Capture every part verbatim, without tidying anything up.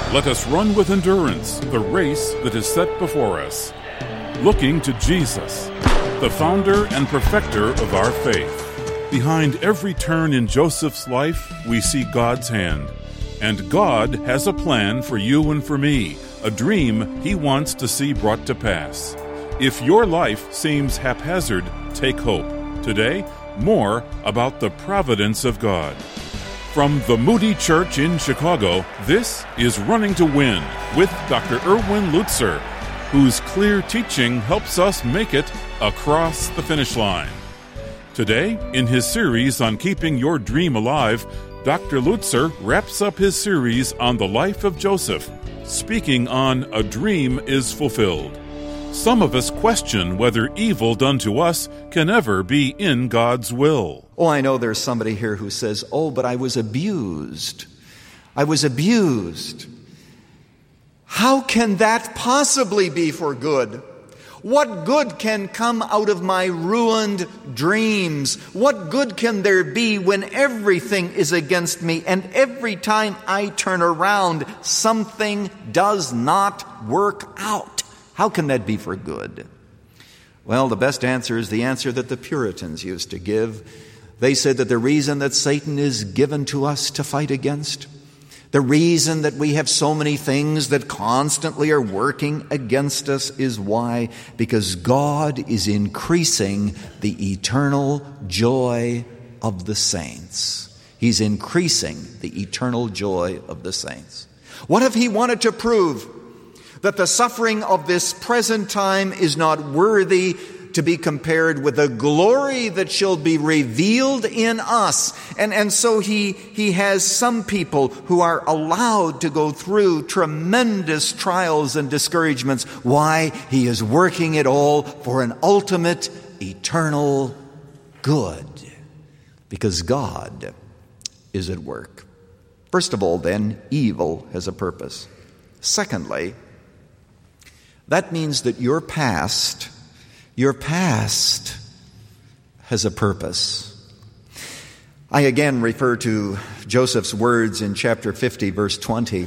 Let us run with endurance the race that is set before us, looking to Jesus, the founder and perfecter of our faith. Behind every turn in Joseph's life, we see God's hand. And God has a plan for you and for me, a dream He wants to see brought to pass. If your life seems haphazard, take hope. Today, more about the providence of God. From the Moody Church in Chicago, this is Running to Win with Doctor Erwin Lutzer, whose clear teaching helps us make it across the finish line. Today, in his series on keeping your dream alive, Doctor Lutzer wraps up his series on the life of Joseph, speaking on A Dream is Fulfilled. Some of us question whether evil done to us can ever be in God's will. Oh, I know there's somebody here who says, oh, but I was abused. I was abused. How can that possibly be for good? What good can come out of my ruined dreams? What good can there be when everything is against me and every time I turn around, something does not work out? How can that be for good? Well, the best answer is the answer that the Puritans used to give. They said that the reason that Satan is given to us to fight against, the reason that we have so many things that constantly are working against us is why? Because God is increasing the eternal joy of the saints. He's increasing the eternal joy of the saints. What if He wanted to prove that the suffering of this present time is not worthy to be compared with the glory that shall be revealed in us? And, and so he, he has some people who are allowed to go through tremendous trials and discouragements. Why? He is working it all for an ultimate, eternal good. Because God is at work. First of all, then, evil has a purpose. Secondly, that means that your past, your past has a purpose. I again refer to Joseph's words in chapter fifty, verse twenty.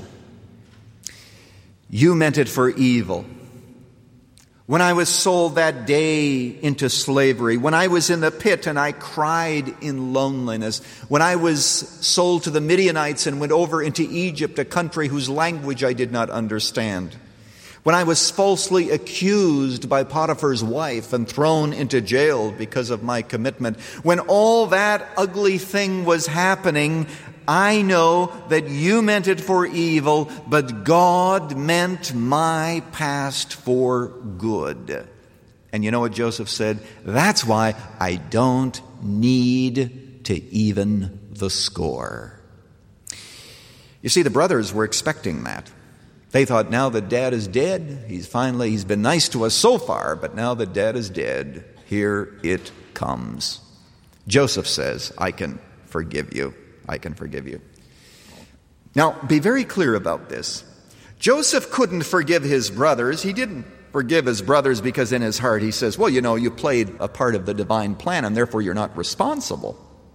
You meant it for evil. When I was sold that day into slavery, when I was in the pit and I cried in loneliness, when I was sold to the Midianites and went over into Egypt, a country whose language I did not understand, when I was falsely accused by Potiphar's wife and thrown into jail because of my commitment, when all that ugly thing was happening, I know that you meant it for evil, but God meant my past for good. And you know what Joseph said? That's why I don't need to even the score. You see, the brothers were expecting that. They thought, now that Dad is dead, he's finally, he's been nice to us so far, but now that Dad is dead, here it comes. Joseph says, I can forgive you. I can forgive you. Now, be very clear about this. Joseph couldn't forgive his brothers. He didn't forgive his brothers because in his heart he says, well, you know, you played a part of the divine plan and therefore you're not responsible.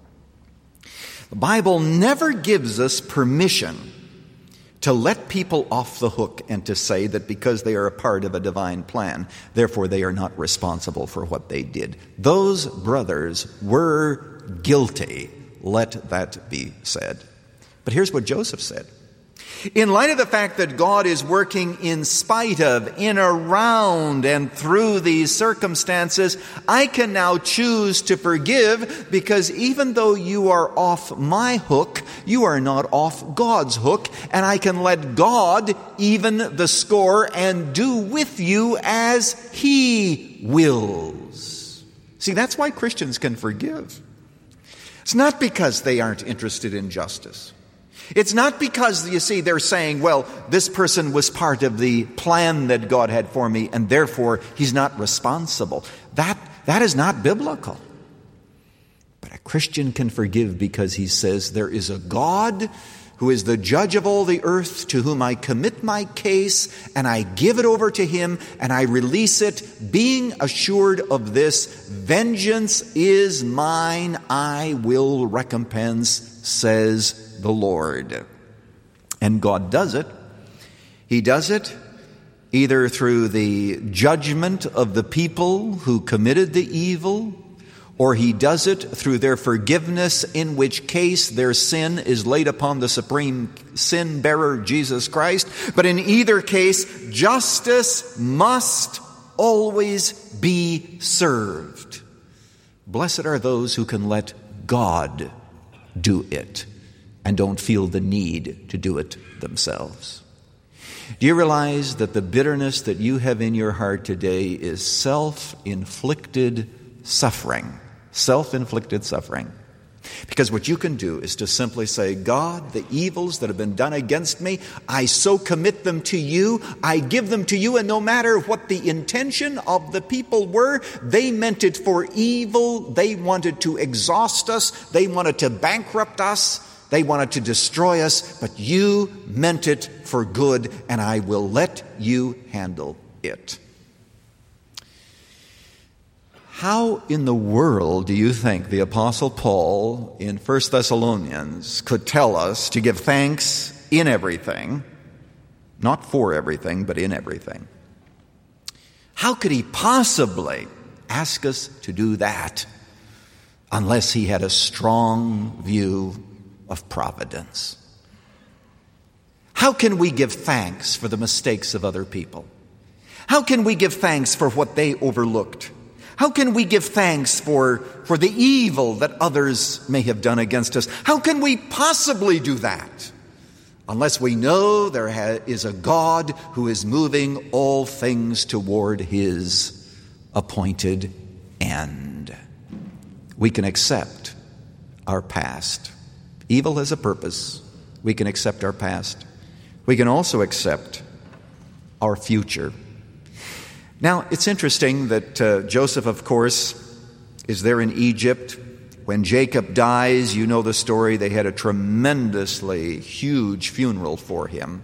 The Bible never gives us permission to let people off the hook and to say that because they are a part of a divine plan, therefore they are not responsible for what they did. Those brothers were guilty. Let that be said. But here's what Joseph said. In light of the fact that God is working in spite of, in, around, and through these circumstances, I can now choose to forgive because even though you are off my hook, you are not off God's hook, and I can let God even the score and do with you as He wills. See, that's why Christians can forgive. It's not because they aren't interested in justice. It's not because, you see, they're saying, well, this person was part of the plan that God had for me, and therefore he's not responsible. That, that is not biblical. But a Christian can forgive because he says there is a God who is the judge of all the earth, to whom I commit my case, and I give it over to Him, and I release it, being assured of this, vengeance is mine, I will recompense, says the Lord. And God does it He does it either through the judgment of the people who committed the evil, or he does it through their forgiveness, in which case their sin is laid upon the supreme sin bearer, Jesus Christ. But in either case, justice must always be served. Blessed are those who can let God do it and don't feel the need to do it themselves. Do you realize that the bitterness that you have in your heart today is self-inflicted suffering? Self-inflicted suffering. Because what you can do is to simply say, God, the evils that have been done against me, I so commit them to you, I give them to you, and no matter what the intention of the people were, they meant it for evil, they wanted to exhaust us, they wanted to bankrupt us, they wanted to destroy us, but you meant it for good, and I will let you handle it. How in the world do you think the Apostle Paul in First Thessalonians could tell us to give thanks in everything, not for everything, but in everything? How could he possibly ask us to do that unless he had a strong view of providence? How can we give thanks for the mistakes of other people? How can we give thanks for what they overlooked? How can we give thanks for, for the evil that others may have done against us? How can we possibly do that unless we know there ha- is a God who is moving all things toward his appointed end? We can accept our past. Evil has a purpose. We can accept our past. We can also accept our future. Now, it's interesting that uh, Joseph, of course, is there in Egypt. When Jacob dies, you know the story. They had a tremendously huge funeral for him.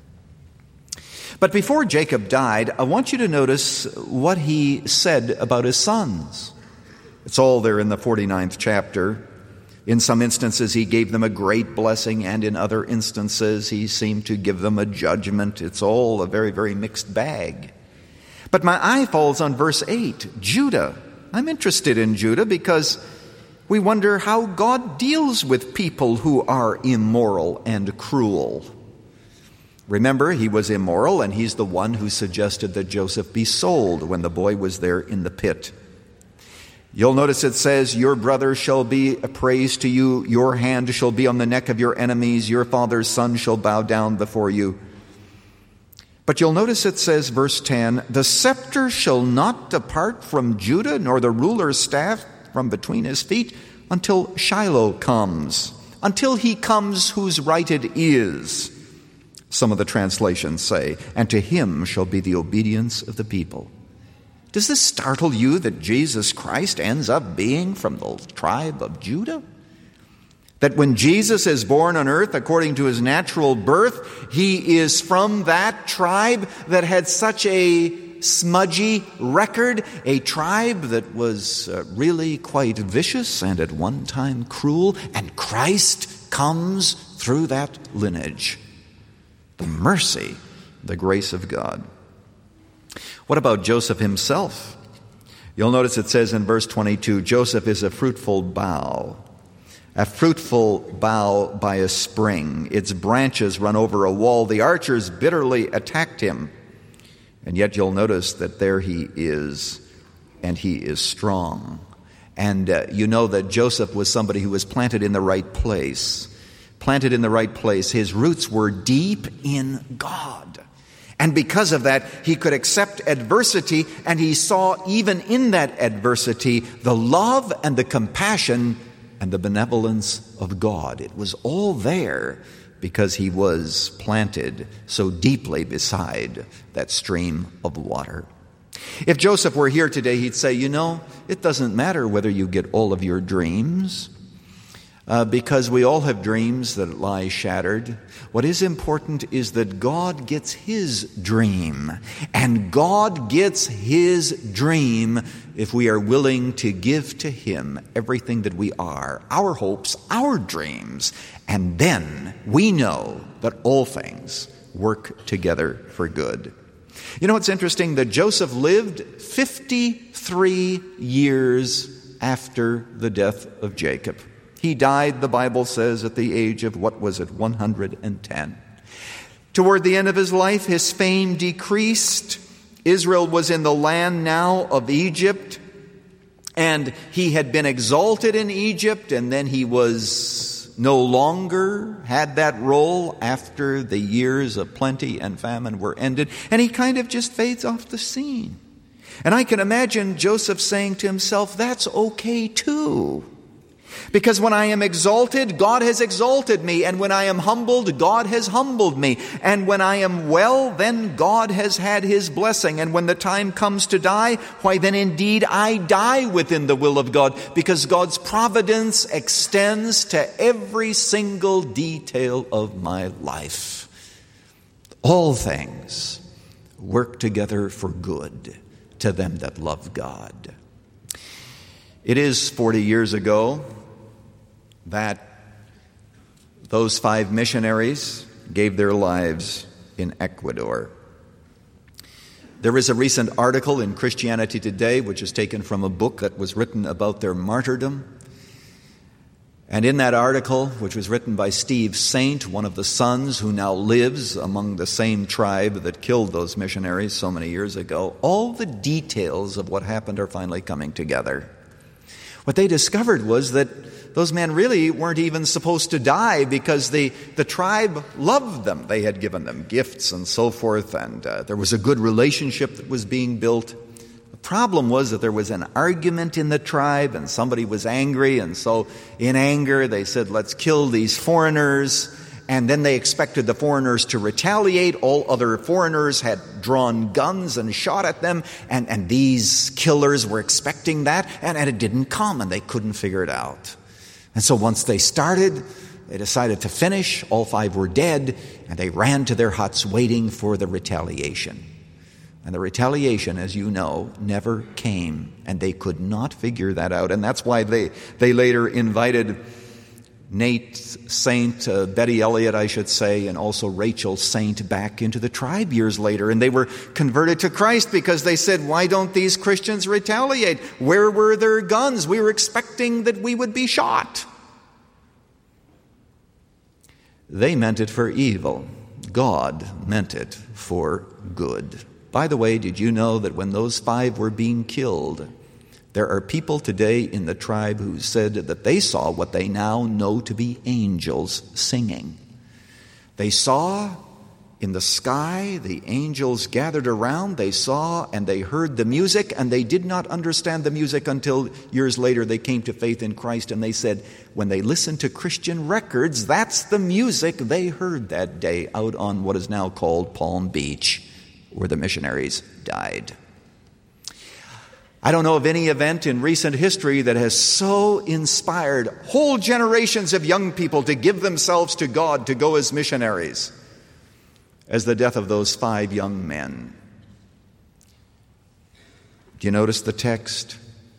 But before Jacob died, I want you to notice what he said about his sons. It's all there in the forty-ninth chapter. In some instances, he gave them a great blessing, and in other instances, he seemed to give them a judgment. It's all a very, very mixed bag. But my eye falls on verse eight, Judah. I'm interested in Judah because we wonder how God deals with people who are immoral and cruel. Remember, he was immoral, and he's the one who suggested that Joseph be sold when the boy was there in the pit. You'll notice it says, your brother shall be a praise to you, your hand shall be on the neck of your enemies, your father's son shall bow down before you. But you'll notice it says, verse ten, the scepter shall not depart from Judah, nor the ruler's staff from between his feet, until Shiloh comes, until he comes whose right it is, some of the translations say, and to him shall be the obedience of the people. Does this startle you that Jesus Christ ends up being from the tribe of Judah? That when Jesus is born on earth according to his natural birth, he is from that tribe that had such a smudgy record, a tribe that was uh, really quite vicious and at one time cruel, and Christ comes through that lineage. The mercy, the grace of God. What about Joseph himself? You'll notice it says in verse twenty-two, Joseph is a fruitful bough. A fruitful bough by a spring. Its branches run over a wall. The archers bitterly attacked him. And yet you'll notice that there he is, and he is strong. And uh, you know that Joseph was somebody who was planted in the right place. Planted in the right place. His roots were deep in God. And because of that, he could accept adversity, and he saw even in that adversity the love and the compassion and the benevolence of God. It was all there because he was planted so deeply beside that stream of water. If Joseph were here today, he'd say, you know, it doesn't matter whether you get all of your dreams, uh, because we all have dreams that lie shattered. What is important is that God gets his dream, and God gets his dream if we are willing to give to him everything that we are, our hopes, our dreams, and then we know that all things work together for good. You know, it's interesting that Joseph lived fifty-three years after the death of Jacob. He died, the Bible says, at the age of, what was it, one hundred ten. Toward the end of his life, his fame decreased. Israel was in the land now of Egypt, and he had been exalted in Egypt, and then he was no longer had that role after the years of plenty and famine were ended, and he kind of just fades off the scene. And I can imagine Joseph saying to himself, that's okay too. Because when I am exalted, God has exalted me. And when I am humbled, God has humbled me. And when I am well, then God has had his blessing. And when the time comes to die, why then indeed I die within the will of God. Because God's providence extends to every single detail of my life. All things work together for good to them that love God. It is forty years ago that those five missionaries gave their lives in Ecuador. There is a recent article in Christianity Today which is taken from a book that was written about their martyrdom. And in that article, which was written by Steve Saint, one of the sons who now lives among the same tribe that killed those missionaries so many years ago, all the details of what happened are finally coming together. What they discovered was that those men really weren't even supposed to die because the, the tribe loved them. They had given them gifts and so forth, and uh, there was a good relationship that was being built. The problem was that there was an argument in the tribe, and somebody was angry, and so in anger they said, let's kill these foreigners. And then they expected the foreigners to retaliate. All other foreigners had drawn guns and shot at them, and, and these killers were expecting that, and, and it didn't come, and they couldn't figure it out. And so once they started, they decided to finish. All five were dead, and they ran to their huts waiting for the retaliation. And the retaliation, as you know, never came, and they could not figure that out. And that's why they, they later invited Nate Saint, uh, Betty Elliott, I should say, and also Rachel Saint back into the tribe years later. And they were converted to Christ because they said, why don't these Christians retaliate? Where were their guns? We were expecting that we would be shot. They meant it for evil. God meant it for good. By the way, did you know that when those five were being killed, there are people today in the tribe who said that they saw what they now know to be angels singing. They saw in the sky the angels gathered around. They saw and they heard the music, and they did not understand the music until years later they came to faith in Christ, and they said when they listened to Christian records, that's the music they heard that day out on what is now called Palm Beach, where the missionaries died. I don't know of any event in recent history that has so inspired whole generations of young people to give themselves to God, to go as missionaries, as the death of those five young men. Do you notice the text?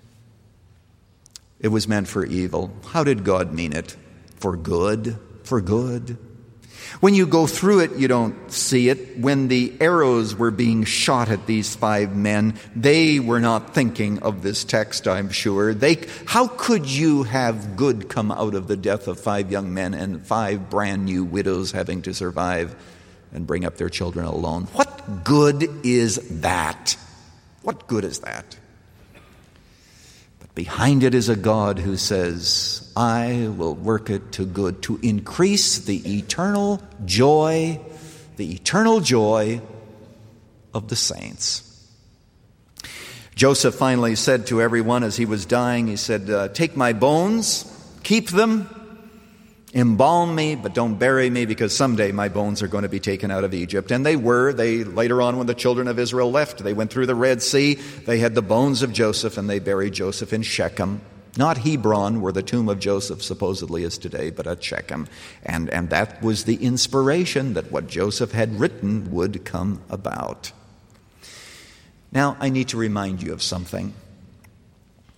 It was meant for evil. How did God mean it? For good. For good. When you go through it, you don't see it. When the arrows were being shot at these five men, they were not thinking of this text, I'm sure. They, how could you have good come out of the death of five young men and five brand new widows having to survive and bring up their children alone? What good is that? What good is that? But behind it is a God who says, I will work it to good, to increase the eternal joy, the eternal joy of the saints. Joseph finally said to everyone as he was dying, he said, uh, take my bones, keep them, embalm me, but don't bury me, because someday my bones are going to be taken out of Egypt. And they were. They later on, when the children of Israel left, they went through the Red Sea. They had the bones of Joseph, and they buried Joseph in Shechem. Not Hebron, where the tomb of Joseph supposedly is today, but at Shechem. And, and that was the inspiration that what Joseph had written would come about. Now, I need to remind you of something.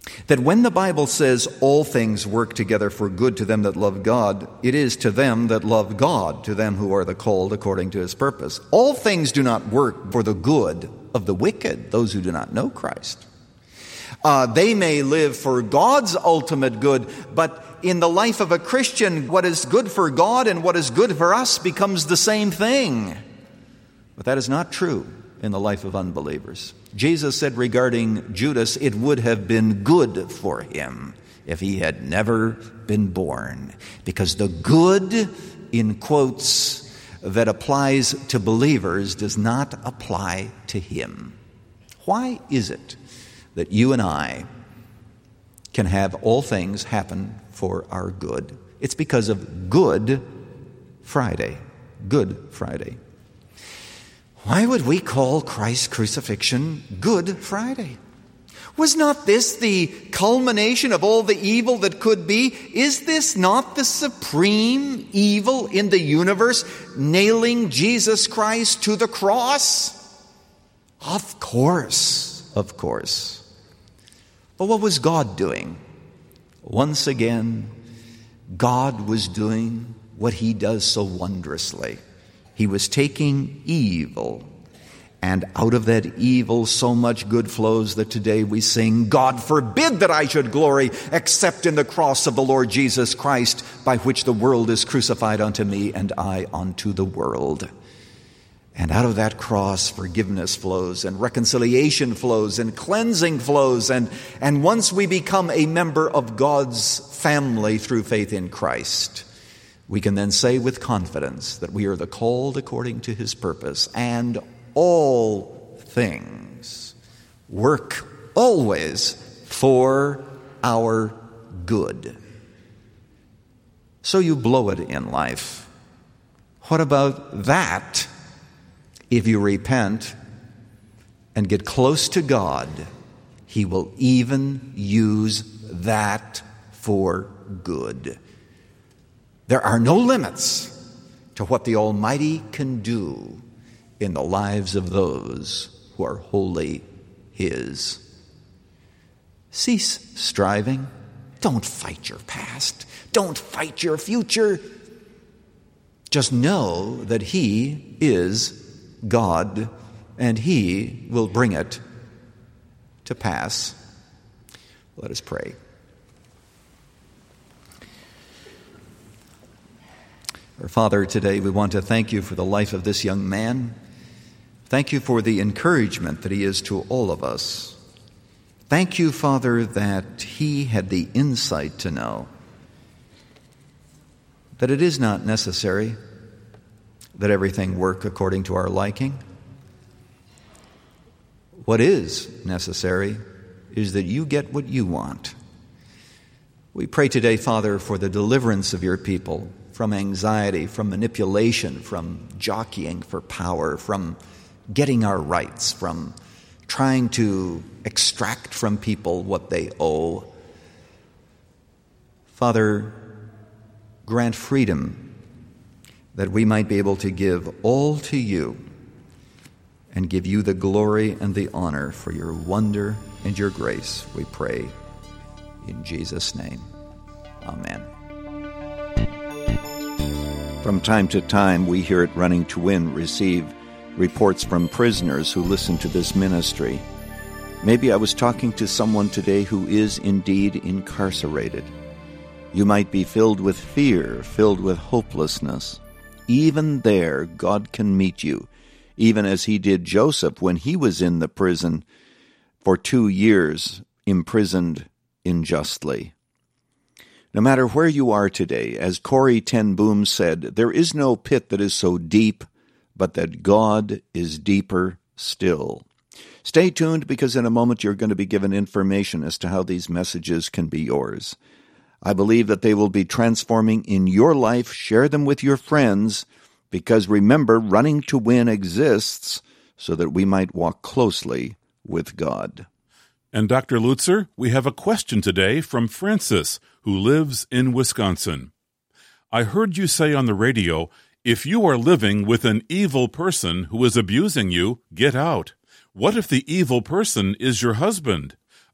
That when the Bible says all things work together for good to them that love God, it is to them that love God, to them who are the called according to his purpose. All things do not work for the good of the wicked, those who do not know Christ. Uh, they may live for God's ultimate good, but in the life of a Christian, what is good for God and what is good for us becomes the same thing. But that is not true in the life of unbelievers. Jesus said regarding Judas, it would have been good for him if he had never been born. Because the good, in quotes, that applies to believers does not apply to him. Why is it that you and I can have all things happen for our good? It's because of Good Friday. Good Friday. Why would we call Christ's crucifixion Good Friday? Was not this the culmination of all the evil that could be? Is this not the supreme evil in the universe, nailing Jesus Christ to the cross? Of course, of course. But what was God doing? Once again, God was doing what he does so wondrously. He was taking evil, and out of that evil so much good flows that today we sing, God forbid that I should glory except in the cross of the Lord Jesus Christ, by which the world is crucified unto me and I unto the world. And out of that cross, forgiveness flows, and reconciliation flows, and cleansing flows, and, and once we become a member of God's family through faith in Christ, we can then say with confidence that we are the called according to his purpose, and all things work always for our good. So you blow it in life. What about that? If you repent and get close to God, he will even use that for good. There are no limits to what the Almighty can do in the lives of those who are wholly his. Cease striving. Don't fight your past. Don't fight your future. Just know that he is God, and he will bring it to pass. Let us pray. Our Father, today we want to thank you for the life of this young man. Thank you for the encouragement that he is to all of us. Thank you, Father, that he had the insight to know that it is not necessary that everything work according to our liking. What is necessary is that you get what you want. We pray today, Father, for the deliverance of your people from anxiety, from manipulation, from jockeying for power, from getting our rights, from trying to extract from people what they owe. Father, grant freedom that we might be able to give all to you and give you the glory and the honor for your wonder and your grace, we pray in Jesus' name. Amen. From time to time, we here at Running to Win receive reports from prisoners who listen to this ministry. Maybe I was talking to someone today who is indeed incarcerated. You might be filled with fear, filled with hopelessness. Even there, God can meet you, even as he did Joseph when he was in the prison for two years, imprisoned unjustly. No matter where you are today, as Corrie ten Boom said, there is no pit that is so deep, but that God is deeper still. Stay tuned, because in a moment you're going to be given information as to how these messages can be yours. I believe that they will be transforming in your life. Share them with your friends, because remember, Running to Win exists so that we might walk closely with God. And Doctor Lutzer, we have a question today from Francis, who lives in Wisconsin. I heard you say on the radio, if you are living with an evil person who is abusing you, get out. What if the evil person is your husband?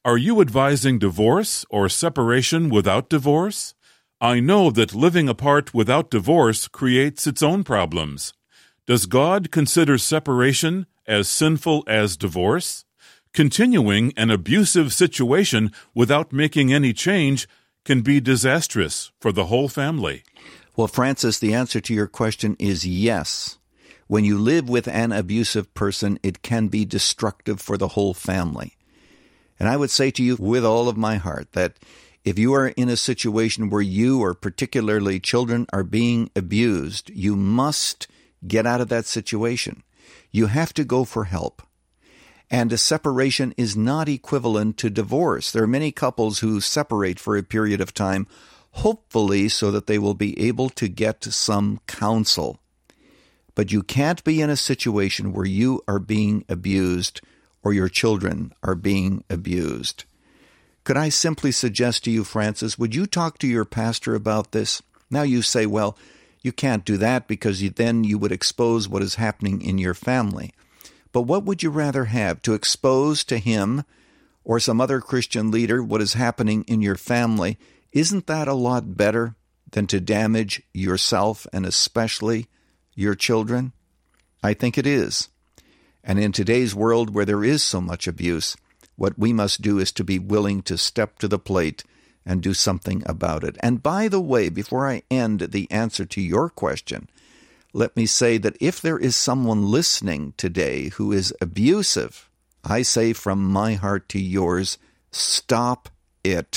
Are you advising divorce or separation without divorce? I know that living apart without divorce creates its own problems. Does God consider separation as sinful as divorce? Continuing an abusive situation without making any change can be disastrous for the whole family. Well, Francis, the answer to your question is yes. When you live with an abusive person, it can be destructive for the whole family. And I would say to you with all of my heart that if you are in a situation where you or particularly children are being abused, you must get out of that situation. You have to go for help. And a separation is not equivalent to divorce. There are many couples who separate for a period of time, hopefully so that they will be able to get some counsel. But you can't be in a situation where you are being abused or your children are being abused. Could I simply suggest to you, Francis, would you talk to your pastor about this? Now you say, well, you can't do that because you, then you would expose what is happening in your family. But what would you rather have, to expose to him or some other Christian leader what is happening in your family? Isn't that a lot better than to damage yourself and especially your children? I think it is. And in today's world where there is so much abuse, what we must do is to be willing to step to the plate and do something about it. And by the way, before I end the answer to your question, let me say that if there is someone listening today who is abusive, I say from my heart to yours, stop it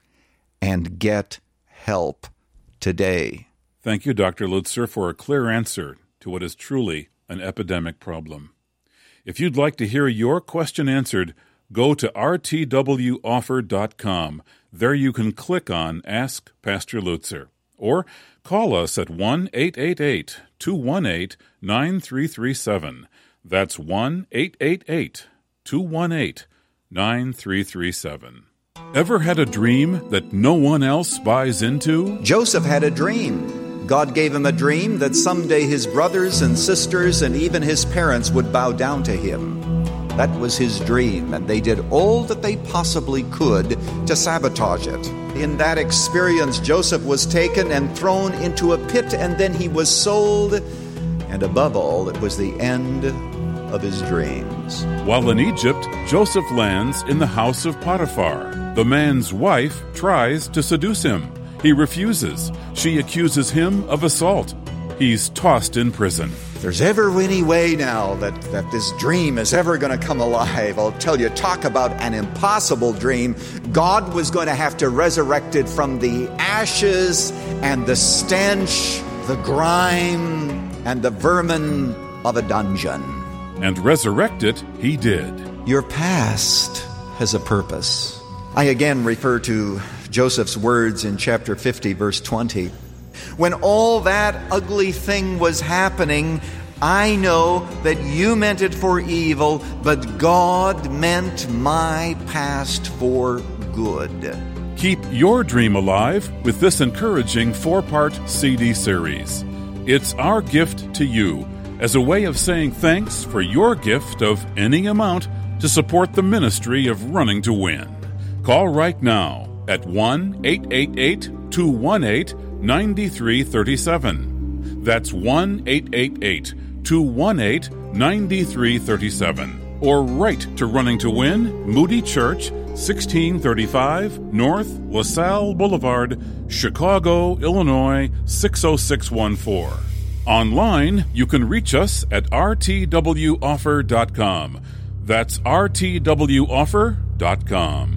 and get help today. Thank you, Doctor Lutzer, for a clear answer to what is truly an epidemic problem. If you'd like to hear your question answered, go to r t w offer dot com. There you can click on Ask Pastor Lutzer. Or call us at one eight eight eight, two one eight, nine three three seven. That's one eight eight eight, two one eight, nine three three seven. Ever had a dream that no one else buys into? Joseph had a dream. God gave him a dream that someday his brothers and sisters and even his parents would bow down to him. That was his dream, and they did all that they possibly could to sabotage it. In that experience, Joseph was taken and thrown into a pit, and then he was sold. And above all, it was the end of his dreams. While in Egypt, Joseph lands in the house of Potiphar. The man's wife tries to seduce him. He refuses. She accuses him of assault. He's tossed in prison. If there's ever any way now that, that this dream is ever going to come alive, I'll tell you, talk about an impossible dream. God was going to have to resurrect it from the ashes and the stench, the grime, and the vermin of a dungeon. And resurrect it he did. Your past has a purpose. I again refer to Joseph's words in chapter fifty, verse twenty. When all that ugly thing was happening, I know that you meant it for evil, but God meant my past for good. Keep your dream alive with this encouraging four-part C D series. It's our gift to you as a way of saying thanks for your gift of any amount to support the ministry of Running to Win. Call right now at one eight eight eight, two one eight, nine three three seven. That's one eight eight eight, two one eight, nine three three seven. Or write to Running to Win, Moody Church, sixteen thirty-five North LaSalle Boulevard, Chicago, Illinois, six oh six one four. Online, you can reach us at r t w offer dot com. That's r t w offer dot com.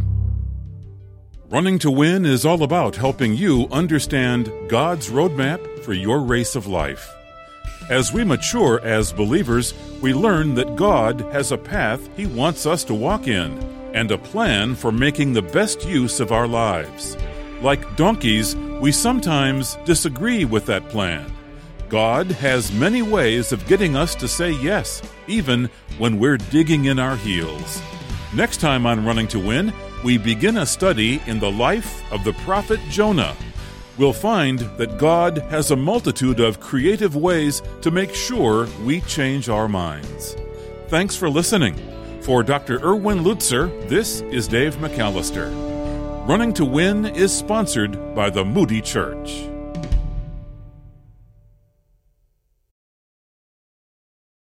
Running to Win is all about helping you understand God's roadmap for your race of life. As we mature as believers, we learn that God has a path He wants us to walk in and a plan for making the best use of our lives. Like donkeys, we sometimes disagree with that plan. God has many ways of getting us to say yes, even when we're digging in our heels. Next time on Running to Win, we begin a study in the life of the prophet Jonah. We'll find that God has a multitude of creative ways to make sure we change our minds. Thanks for listening. For Doctor Erwin Lutzer, this is Dave McAllister. Running to Win is sponsored by the Moody Church.